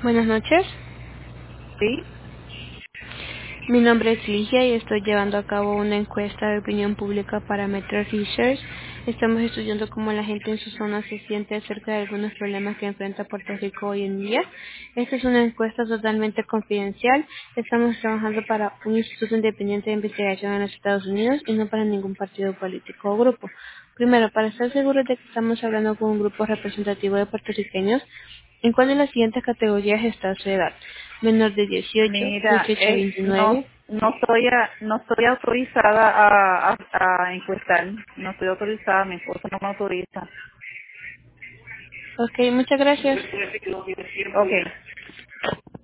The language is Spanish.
Buenas noches. Sí, Mi nombre es Ligia y estoy llevando a cabo una encuesta de opinión pública para Metro Research. Estamos estudiando cómo la gente en su zona se siente acerca de algunos problemas que enfrenta Puerto Rico hoy en día. Esta es una encuesta totalmente confidencial. Estamos trabajando para un instituto independiente de investigación en los Estados Unidos y no para ningún partido político o grupo. Primero, para estar seguros de que estamos hablando con un grupo representativo de puertorriqueños, ¿en cuál de las siguientes categorías está su edad? Menor de 18, mira, 18 a no, 29. no estoy autorizada a encuestar, no estoy autorizada, mi esposo no me autoriza. Ok, muchas gracias. Okay.